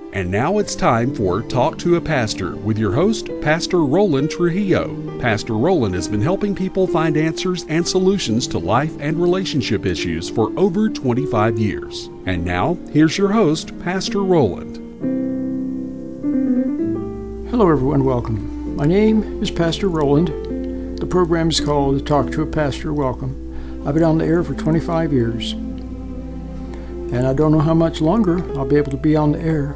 And now it's time for Talk to a Pastor with your host, Pastor Roland Trujillo. Pastor Roland has been helping people find answers and solutions to life and relationship issues for over 25 years. And now, here's your host, Pastor Roland. Hello everyone, welcome. My name is Pastor Roland. The program is called Talk to a Pastor, Welcome. I've been on the air for 25 years. And I don't know how much longer I'll be able to be on the air.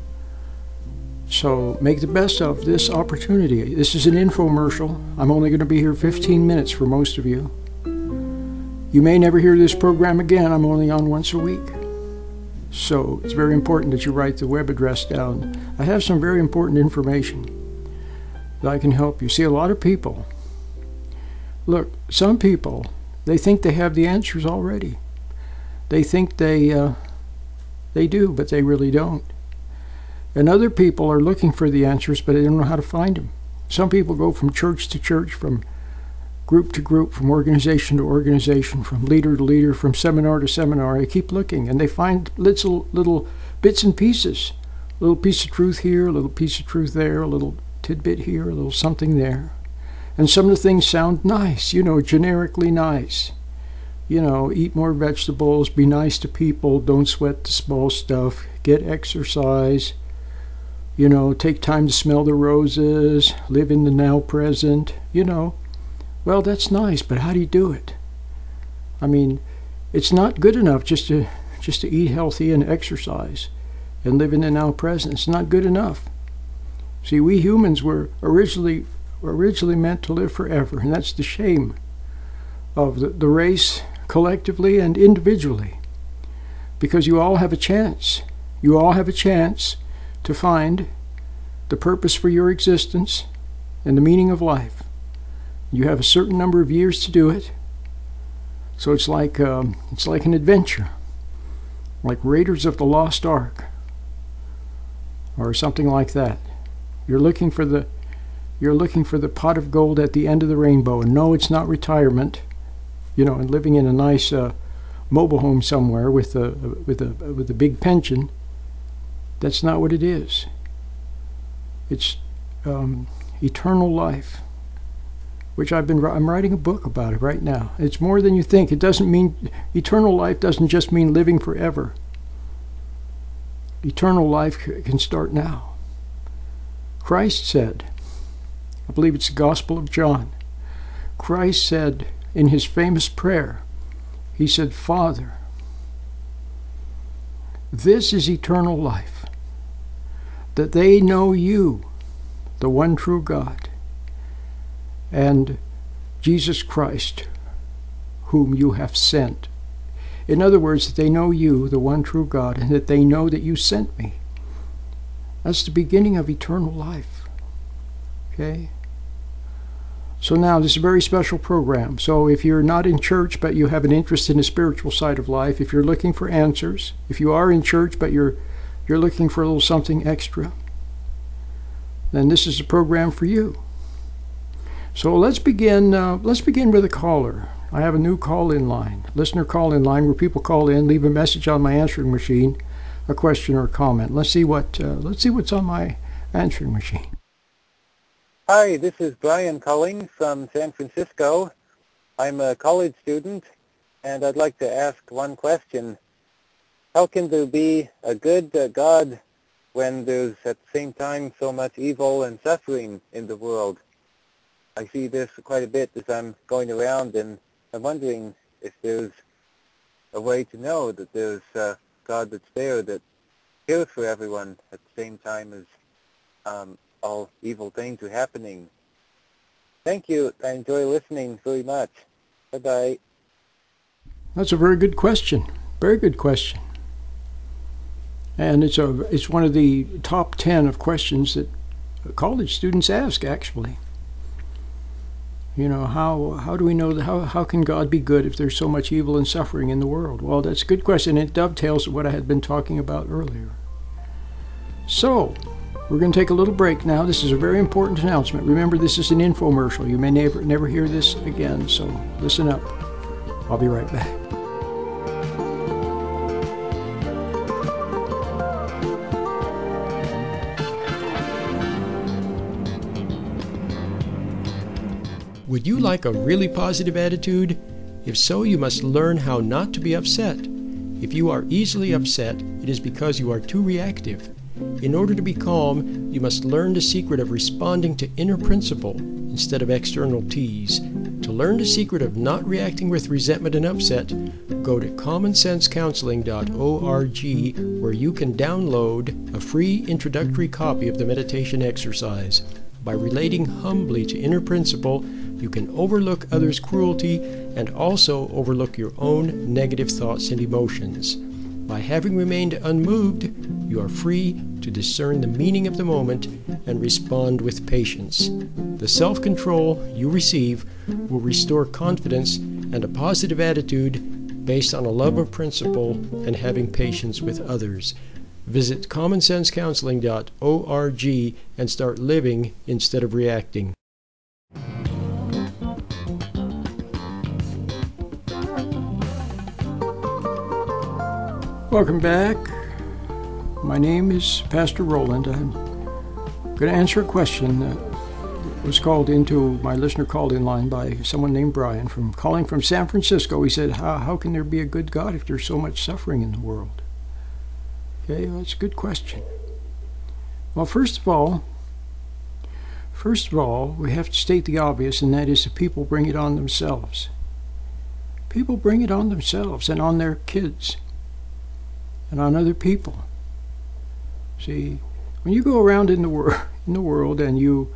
So make the best of this opportunity. This is an infomercial. I'm only going to be here 15 minutes for most of you. You may never hear this program again. I'm only on once a week. So it's very important that you write the web address down. I have some very important information that I can help you. See, a lot of people, look, some people, they think they have the answers already. They think they do, but they really don't. And other people are looking for the answers, but they don't know how to find them. Some people go from church to church, from group to group, from organization to organization, from leader to leader, from seminar to seminar. They keep looking, and they find little bits and pieces. A little piece of truth here, a little piece of truth there, a little tidbit here, a little something there. And some of the things sound nice, generically nice. Eat more vegetables, be nice to people, don't sweat the small stuff, get exercise. Take time to smell the roses, live in the now present, Well, that's nice, but how do you do it? I mean, it's not good enough just to eat healthy and exercise and live in the now present. It's not good enough. See, we humans were originally meant to live forever, and that's the shame of the race collectively and individually. Because you all have a chance. You all have a chance to find the purpose for your existence and the meaning of life. You have a certain number of years to do it. So it's like an adventure, like Raiders of the Lost Ark, or something like that. You're looking for the pot of gold at the end of the rainbow. And no, it's not retirement, and living in a nice mobile home somewhere with a big pension. That's not what it is. It's eternal life, which I'm writing a book about it right now. It's more than you think. It doesn't mean, eternal life doesn't just mean living forever. Eternal life can start now. Christ said, I believe it's the Gospel of John, Christ said in his famous prayer, he said, Father, this is eternal life, that they know you, the one true God, and Jesus Christ, whom you have sent. In other words, that they know you, the one true God, and that they know that you sent me. That's the beginning of eternal life. Okay? So now, this is a very special program. So if you're not in church, but you have an interest in the spiritual side of life, if you're looking for answers, if you are in church, but you're looking for a little something extra, then this is a program for you. So let's begin with a caller. I have a new call-in line, listener call-in line, where people call in, leave a message on my answering machine, a question or a comment. Let's see what's on my answering machine. Hi, this is Brian calling from San Francisco. I'm a college student, and I'd like to ask one question. How can there be a good God when there's at the same time so much evil and suffering in the world? I see this quite a bit as I'm going around, and I'm wondering if there's a way to know that there's a God that's there that cares for everyone at the same time as all evil things are happening. Thank you. I enjoy listening very much. Bye-bye. That's a very good question. Very good question. And it's one of the top 10 of questions that college students ask, actually. How do we know that? How can God be good if there's so much evil and suffering in the world? Well, that's a good question. It dovetails with what I had been talking about earlier. So, we're going to take a little break now. This is a very important announcement. Remember, this is an infomercial. You may never hear this again, so listen up. I'll be right back. Would you like a really positive attitude? If so, you must learn how not to be upset. If you are easily upset, it is because you are too reactive. In order to be calm, you must learn the secret of responding to inner principle instead of external tease. To learn the secret of not reacting with resentment and upset, go to commonsensecounseling.org, where you can download a free introductory copy of the meditation exercise. By relating humbly to inner principle, you can overlook others' cruelty and also overlook your own negative thoughts and emotions. By having remained unmoved, you are free to discern the meaning of the moment and respond with patience. The self-control you receive will restore confidence and a positive attitude based on a love of principle and having patience with others. Visit commonsensecounseling.org and start living instead of reacting. Welcome back. My name is Pastor Roland. I'm going to answer a question that was called into, my listener called in line by someone named Brian calling from San Francisco. He said, how can there be a good God if there's so much suffering in the world? Okay, well, that's a good question. Well, first of all, we have to state the obvious, and that is that people bring it on themselves. People bring it on themselves and on their kids and on other people. See, when you go around in the world and you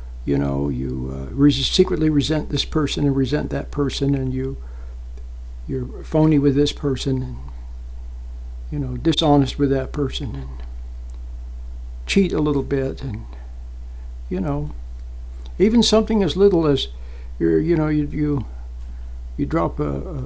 secretly resent this person and resent that person, and you're phony with this person, and dishonest with that person, and cheat a little bit, and even something as little as you drop a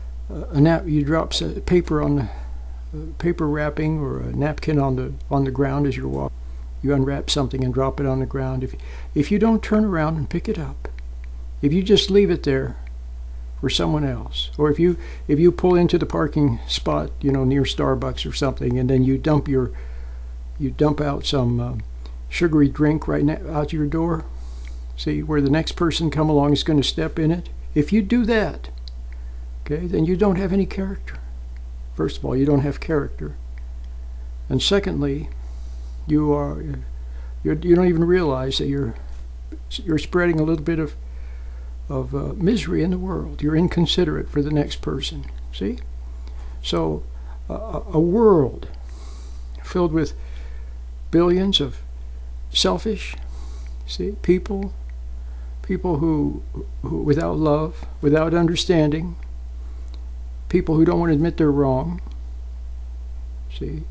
paper on the paper wrapping or a napkin on the ground as you're walking. You unwrap something and drop it on the ground. If you don't turn around and pick it up, if you just leave it there for someone else, or if you pull into the parking spot, near Starbucks or something, and then you dump out some sugary drink right out your door, see, where the next person come along is going to step in it. If you do that, okay, then you don't have any character. First of all, you don't have character, and secondly, you don't even realize that you're spreading a little bit of misery in the world. You're inconsiderate for the next person. See, so a world filled with billions of selfish, people who without love, without understanding. People who don't want to admit they're wrong. See,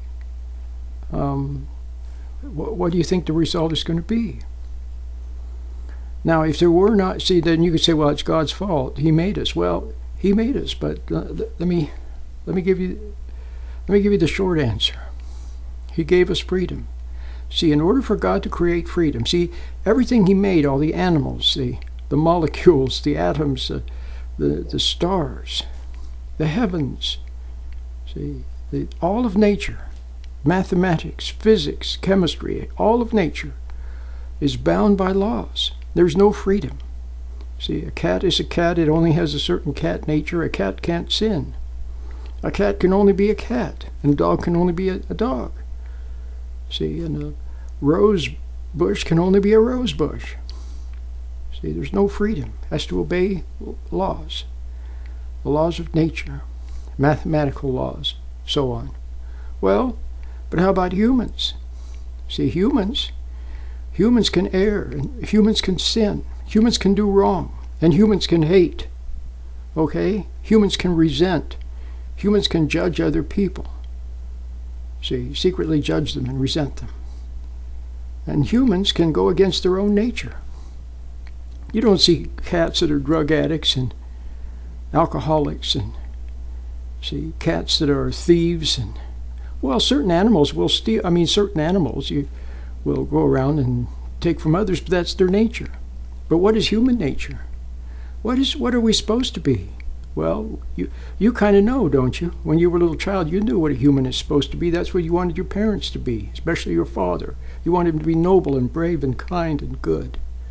what do you think the result is going to be? Now, if there were not, then you could say, well, it's God's fault. He made us. Well, He made us, but let me give you the short answer. He gave us freedom. See, in order for God to create freedom, everything He made, all the animals, the molecules, the atoms, the stars, the heavens, all of nature, mathematics, physics, chemistry, all of nature is bound by laws. There's no freedom. See, a cat is a cat. It only has a certain cat nature. A cat can't sin. A cat can only be a cat, and a dog can only be a dog. See, and a rose bush can only be a rose bush. See, there's no freedom. It has to obey laws. The laws of nature, mathematical laws, so on. Well, but how about humans? See, humans can err, and humans can sin. Humans can do wrong, and humans can hate. Okay? Humans can resent. Humans can judge other people. See, secretly judge them and resent them. And humans can go against their own nature. You don't see cats that are drug addicts and alcoholics, and cats that are thieves, and certain animals will steal. Certain animals you will go around and take from others, but that's their nature. But what is human nature? What are we supposed to be? Well, you kind of know, don't you? When you were a little child, you knew what a human is supposed to be. That's what you wanted your parents to be, especially your father. You wanted him to be noble and brave and kind and good.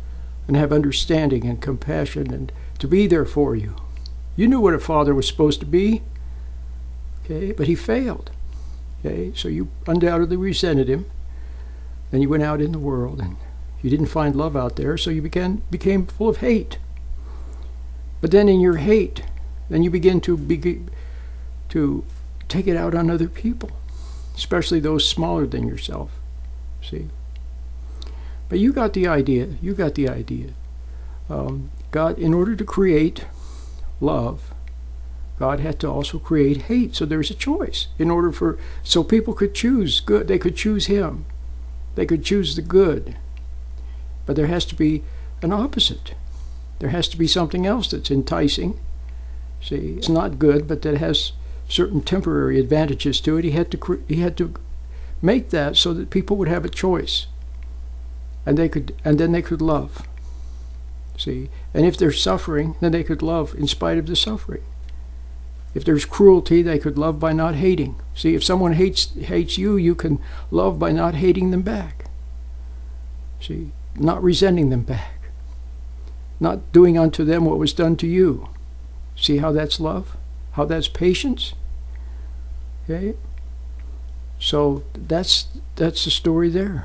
and have understanding and compassion and to be there for you. You knew what a father was supposed to be, okay, but he failed. Okay, so you undoubtedly resented him. Then you went out in the world and you didn't find love out there, so you became full of hate. But then in your hate, then you begin to take it out on other people, especially those smaller than yourself. See? But you got the idea. You got the idea. God, in order to create love, God had to also create hate. So there's a choice. So people could choose good. They could choose him. They could choose the good. But there has to be an opposite. There has to be something else that's enticing. See, it's not good, but that has certain temporary advantages to it. He had to make that so that people would have a choice, and then they could love. See, and if there's suffering, then they could love in spite of the suffering. If there's cruelty, they could love by not hating. See, if someone hates you, you can love by not hating them back. See, not resenting them back. Not doing unto them what was done to you. See how that's love? How that's patience? Okay? So that's the story there.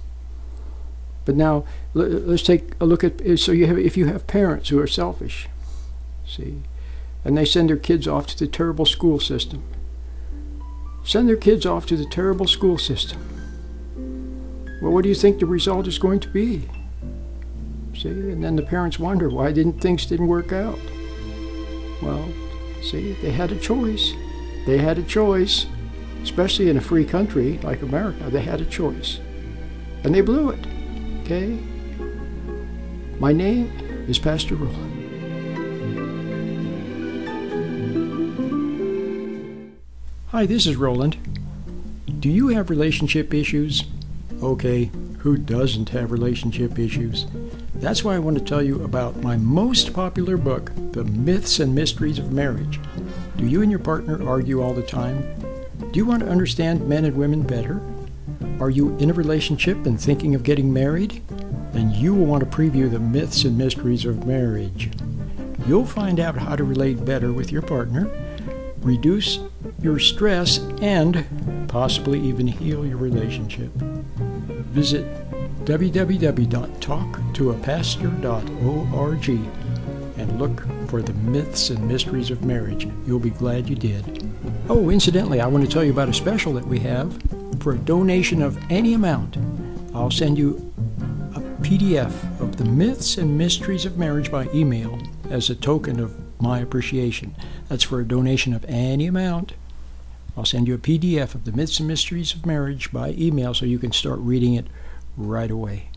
But now let's take a look at, if you have parents who are selfish, see, and they send their kids off to the terrible school system. Send their kids off to the terrible school system. Well, what do you think the result is going to be? See, and then the parents wonder, why things didn't work out? Well, see, they had a choice. They had a choice, especially in a free country like America. They had a choice, and they blew it. Okay? My name is Pastor Roland. Hi, this is Roland. Do you have relationship issues? Okay, who doesn't have relationship issues? That's why I want to tell you about my most popular book, The Myths and Mysteries of Marriage. Do you and your partner argue all the time? Do you want to understand men and women better? Are you in a relationship and thinking of getting married? Then you will want to preview The Myths and Mysteries of Marriage. You'll find out how to relate better with your partner, reduce your stress, and possibly even heal your relationship. Visit www.talktoapastor.org and look for The Myths and Mysteries of Marriage. You'll be glad you did. Oh, incidentally, I want to tell you about a special that we have. For a donation of any amount, I'll send you a PDF of The Myths and Mysteries of Marriage by email as a token of my appreciation. That's for a donation of any amount. I'll send you a PDF of The Myths and Mysteries of Marriage by email so you can start reading it right away.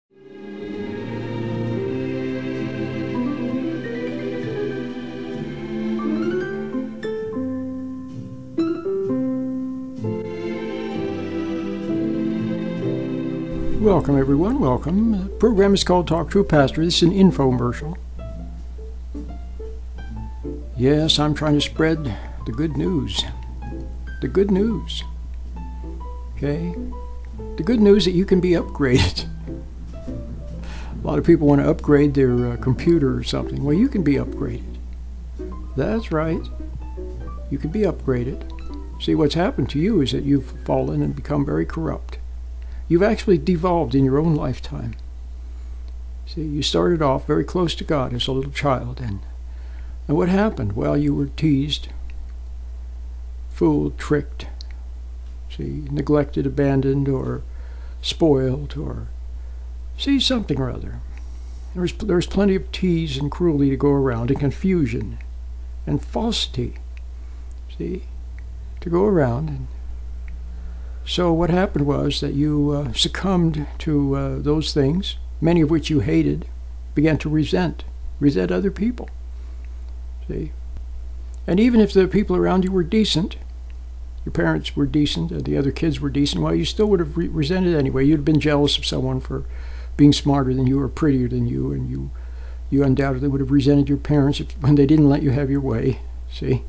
Welcome, everyone. Welcome. The program is called Talk to a Pastor. This is an infomercial. Yes, I'm trying to spread the good news. The good news. Okay? The good news that you can be upgraded. A lot of people want to upgrade their computer or something. Well, you can be upgraded. That's right. You can be upgraded. See, what's happened to you is that you've fallen and become very corrupt. You've actually devolved in your own lifetime. See, you started off very close to God as a little child, and what happened? Well, you were teased, fooled, tricked, see, neglected, abandoned, or spoiled, or see, something or other. There's plenty of tease and cruelty to go around, and confusion, and falsity, see, to go around. And so what happened was that you succumbed to those things, many of which you hated, began to resent other people. See? And even if the people around you were decent, your parents were decent, and the other kids were decent, well, you still would have resented anyway. You'd have been jealous of someone for being smarter than you or prettier than you, and you undoubtedly would have resented your parents when they didn't let you have your way. See?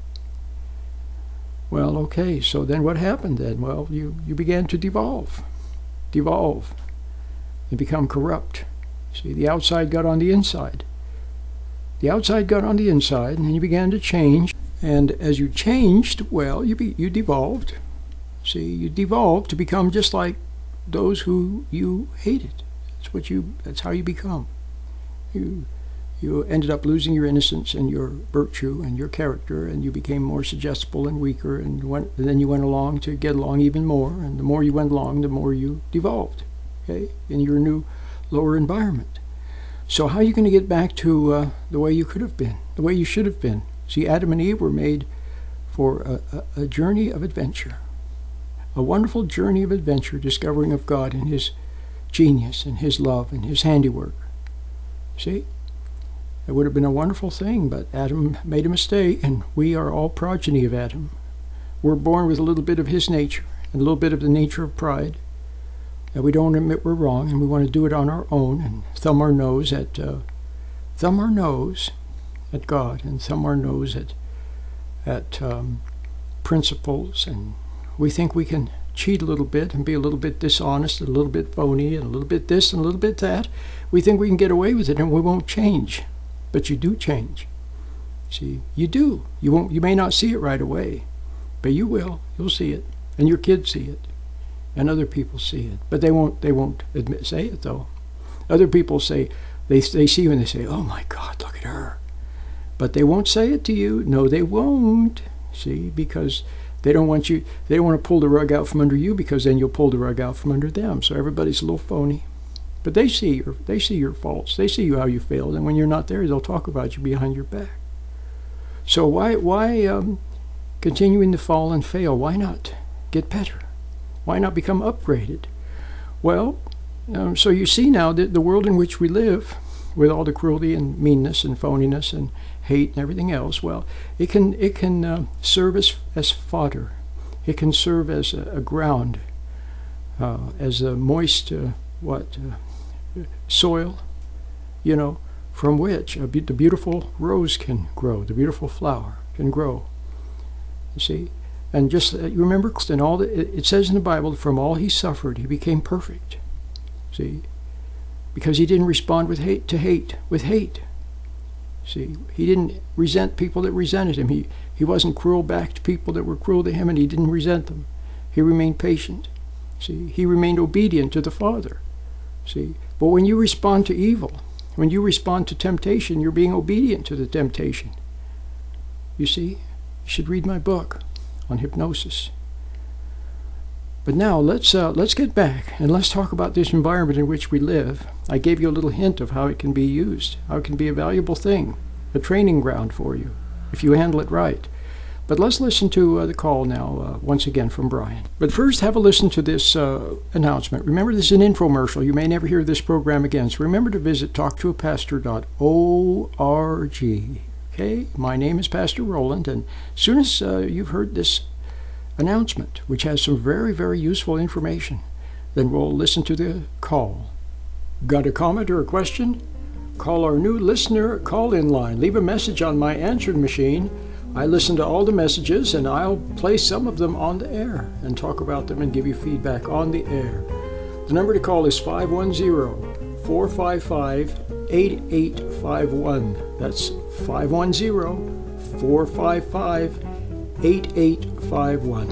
Well, okay, so then what happened then? Well, you began to devolve, and become corrupt, See, the outside got on the inside. The outside got on the inside, and then you began to change. And as you changed, well, you devolved. See, you devolved to become just like those who you hated. That's how you become. You ended up losing your innocence and your virtue and your character, and you became more suggestible and weaker, and then you went along to get along even more, and the more you went along, the more you devolved, okay, in your new lower environment. So how are you going to get back to the way you could have been, the way you should have been? See, Adam and Eve were made for a journey of adventure, a wonderful journey of adventure, discovering of God and His genius and His love and His handiwork. See? It would have been a wonderful thing, but Adam made a mistake, and we are all progeny of Adam. We're born with a little bit of his nature and a little bit of the nature of pride. And we don't admit we're wrong, and we want to do it on our own and thumb our nose at God and thumb our nose at principles, and we think we can cheat a little bit and be a little bit dishonest and a little bit phony and a little bit this and a little bit that. We think we can get away with it, and we won't change. But you do change. See, you do. You may not see it right away, but you will. You'll see it, and your kids see it, and other people see it. But they won't say it though. Other people say they see you and they say, "Oh my God, look at her," but they won't say it to you. No, they won't. See, because they don't want you. They don't want to pull the rug out from under you, because then you'll pull the rug out from under them. So everybody's a little phony. But they see your faults. They see how you failed, and when you're not there, they'll talk about you behind your back. So why continuing to fall and fail? Why not get better? Why not become upgraded? Well, so you see now that the world in which we live, with all the cruelty and meanness and phoniness and hate and everything else, well, it can serve as fodder. It can serve as a ground, as a moist soil, from which the beautiful rose can grow, the beautiful flower can grow. You see, and just you remember, and all it says in the Bible, from all he suffered, he became perfect. See, because he didn't respond with hate. See, he didn't resent people that resented him. He wasn't cruel back to people that were cruel to him, and he didn't resent them. He remained patient. See, he remained obedient to the Father. See, but when you respond to evil, when you respond to temptation, you're being obedient to the temptation. You see, you should read my book on hypnosis. But now let's get back and let's talk about this environment in which we live. I gave you a little hint of how it can be used, how it can be a valuable thing, a training ground for you, if you handle it right. But let's listen to the call now, once again from Brian. But first, have a listen to this announcement. Remember, this is an infomercial. You may never hear this program again, so remember to visit talktoapastor.org. Okay, my name is Pastor Roland, and as soon as you've heard this announcement, which has some very, very useful information, then we'll listen to the call. Got a comment or a question? Call our new listener call-in line. Leave a message on my answering machine. I listen to all the messages, and I'll play some of them on the air and talk about them and give you feedback on the air. The number to call is 510-455-8851. That's 510-455-8851.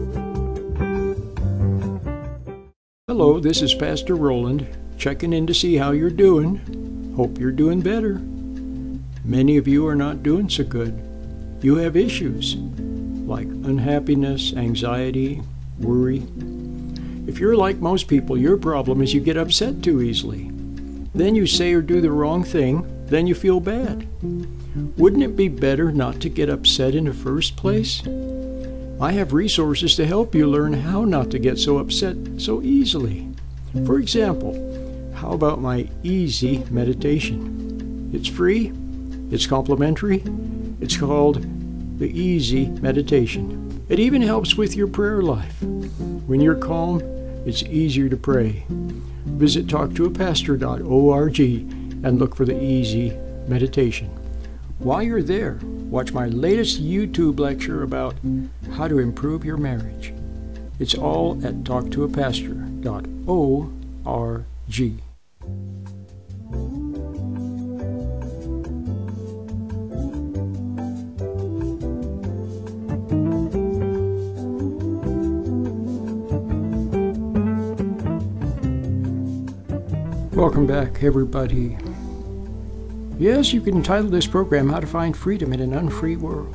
Hello, this is Pastor Roland, checking in to see how you're doing. Hope you're doing better. Many of you are not doing so good. You have issues like unhappiness, anxiety, worry. If you're like most people, your problem is you get upset too easily. Then you say or do the wrong thing, then you feel bad. Wouldn't it be better not to get upset in the first place? I have resources to help you learn how not to get so upset so easily. For example, how about my easy meditation? It's free, it's complimentary, it's called the Easy Meditation. It even helps with your prayer life. When you're calm, it's easier to pray. Visit talktoapastor.org and look for the Easy Meditation. While you're there, watch my latest YouTube lecture about how to improve your marriage. It's all at talktoapastor.org. Welcome back, everybody. Yes, you can title this program, How to Find Freedom in an Unfree World.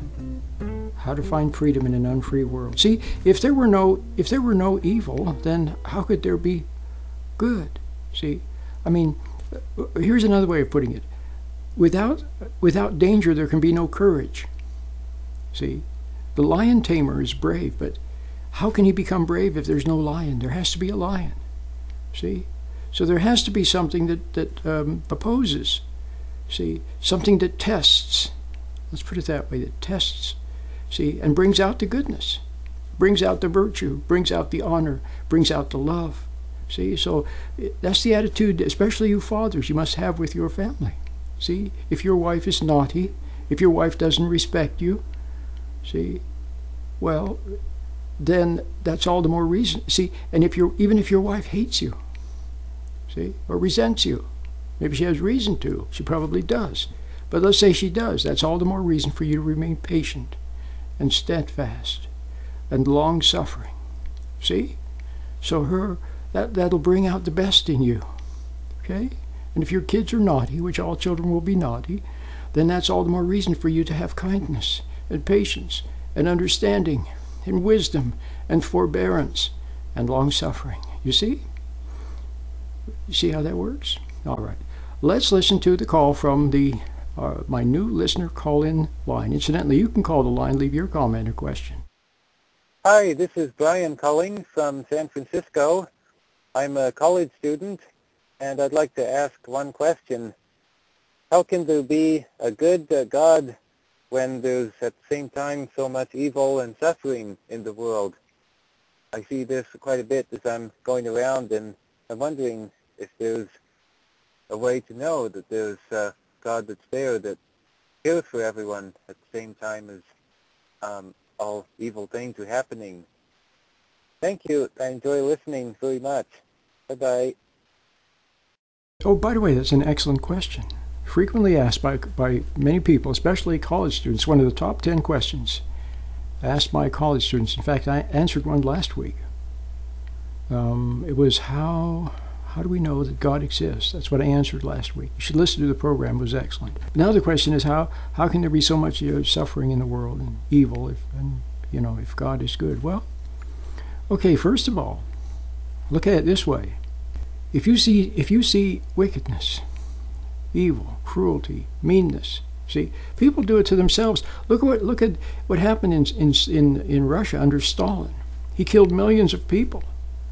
How to find freedom in an unfree world. See, if there were no evil, then how could there be good? See, I mean, here's another way of putting it. Without danger, there can be no courage. See, the lion tamer is brave, but how can he become brave if there's no lion? There has to be a lion. See? So there has to be something that opposes, see, something that tests. Let's put it that way, that tests, see, and brings out the goodness, brings out the virtue, brings out the honor, brings out the love. See, so that's the attitude, especially you fathers, you must have with your family. See, if your wife is naughty, if your wife doesn't respect you, see, well, then that's all the more reason. See, and even if your wife hates you, see, or resents you. Maybe she has reason to. She probably does. But let's say she does. That's all the more reason for you to remain patient and steadfast and long-suffering. See? So that'll bring out the best in you. Okay? And if your kids are naughty, which all children will be naughty, then that's all the more reason for you to have kindness and patience and understanding and wisdom and forbearance and long-suffering. You see? You see how that works? All right. Let's listen to the call from my new listener call-in line. Incidentally, you can call the line, leave your comment or question. Hi, this is Brian calling from San Francisco. I'm a college student, and I'd like to ask one question. How can there be a good God when there's at the same time so much evil and suffering in the world? I see this quite a bit as I'm going around, and I'm wondering if there's a way to know that there's a God that's there that cares for everyone at the same time as all evil things are happening. Thank you. I enjoy listening very much. Bye-bye. Oh, by the way, that's an excellent question. Frequently asked by many people, especially college students. One of the top 10 questions asked by college students. In fact, I answered one last week. It was how do we know that God exists? That's what I answered last week. You should listen to the program. It was excellent. Now the question is how can there be so much suffering in the world and evil if God is good? Well, okay, first of all, look at it this way. If you see wickedness, evil, cruelty, meanness, see, people do it to themselves. Look at what happened in Russia under Stalin. He killed millions of people.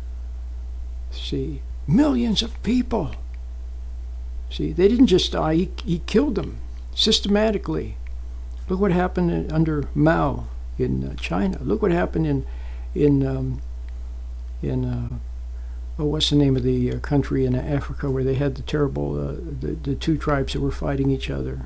See, millions of people. See, they didn't just die, he killed them systematically. Look what happened under Mao in China. Look what happened in what's the name of the country in Africa where they had the terrible, the two tribes that were fighting each other.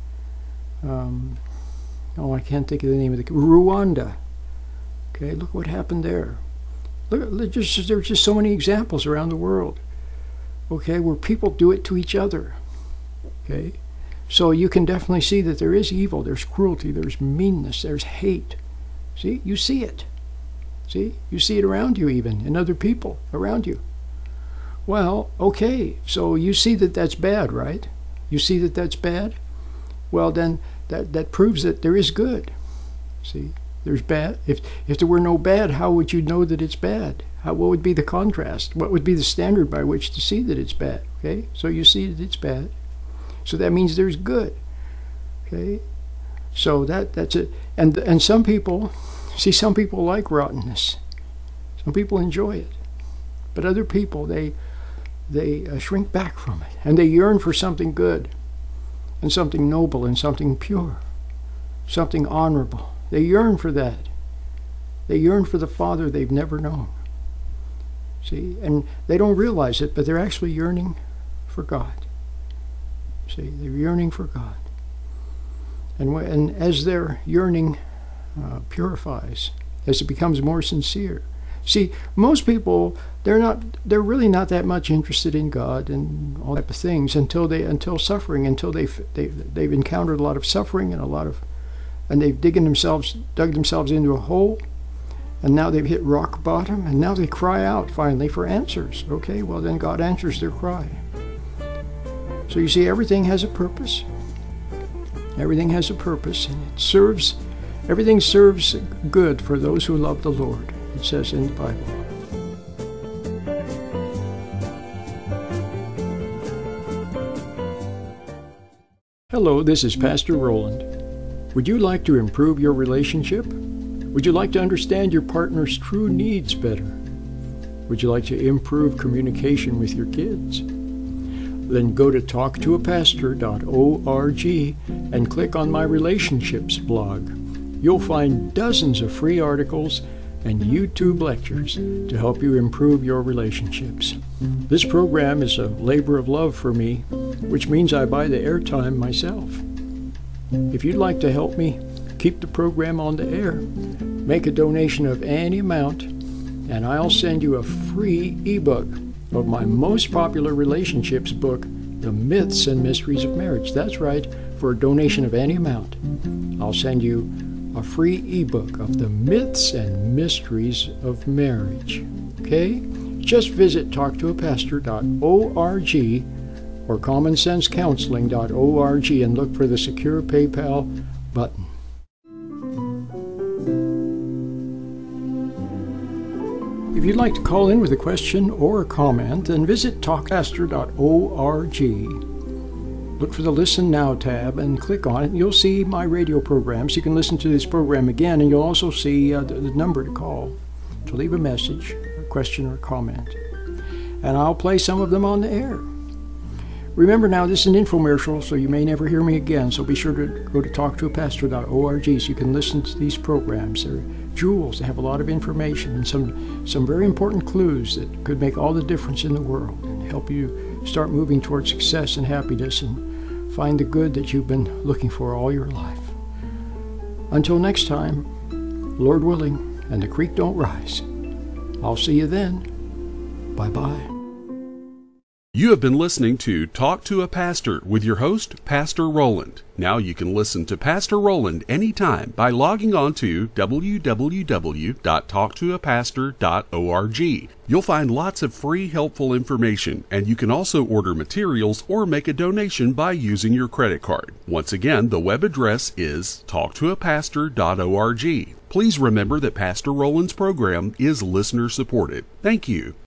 I can't think of the name of Rwanda. Okay, look what happened there. Look, there's just so many examples around the world, okay, where people do it to each other, okay? So you can definitely see that there is evil, there's cruelty, there's meanness, there's hate. See, you see it. See, you see it around you even, in other people around you. Well, okay, so you see that that's bad, right? You see that that's bad? Well, then that proves that there is good, see? There's bad. If there were no bad, how would you know that it's bad? What would be the contrast? What would be the standard by which to see that it's bad? Okay, so you see that it's bad. So that means there's good. Okay, so that's it. And some people like rottenness. Some people enjoy it, but other people they shrink back from it, and they yearn for something good, and something noble, and something pure, something honorable. They yearn for that. They yearn for the Father they've never known. See, and they don't realize it, but they're actually yearning for God. See, they're yearning for God. And as their yearning purifies, as it becomes more sincere, See, most people, they're really not that much interested in God and all type of things until they've encountered a lot of suffering and they've dug themselves into a hole, and now they've hit rock bottom, and now they cry out finally for answers. Okay, well then God answers their cry. So you see, everything has a purpose. Everything has a purpose, and everything serves good for those who love the Lord. It says in the Bible. Hello, this is Pastor Roland. Would you like to improve your relationship? Would you like to understand your partner's true needs better? Would you like to improve communication with your kids? Then go to talktoapastor.org and click on my relationships blog. You'll find dozens of free articles and YouTube lectures to help you improve your relationships. This program is a labor of love for me, which means I buy the airtime myself. If you'd like to help me keep the program on the air, make a donation of any amount, and I'll send you a free ebook of my most popular relationships book, The Myths and Mysteries of Marriage. That's right, for a donation of any amount, I'll send you a free ebook of the myths and mysteries of marriage. Okay? Just visit talktoapastor.org or commonsensecounseling.org and look for the secure PayPal button. If you'd like to call in with a question or a comment, then visit talkpastor.org. Look for the Listen Now tab and click on it. You'll see my radio programs. You can listen to this program again, and you'll also see the number to call to leave a message, a question, or a comment. And I'll play some of them on the air. Remember now, this is an infomercial, so you may never hear me again, so be sure to go to talktoapastor.org so you can listen to these programs. They're jewels. They have a lot of information and some very important clues that could make all the difference in the world and help you start moving towards success and happiness and find the good that you've been looking for all your life. Until next time, Lord willing, and the creek don't rise. I'll see you then. Bye-bye. You have been listening to Talk to a Pastor with your host, Pastor Roland. Now you can listen to Pastor Roland anytime by logging on to www.talktoapastor.org. You'll find lots of free, helpful information, and you can also order materials or make a donation by using your credit card. Once again, the web address is talktoapastor.org. Please remember that Pastor Roland's program is listener-supported. Thank you.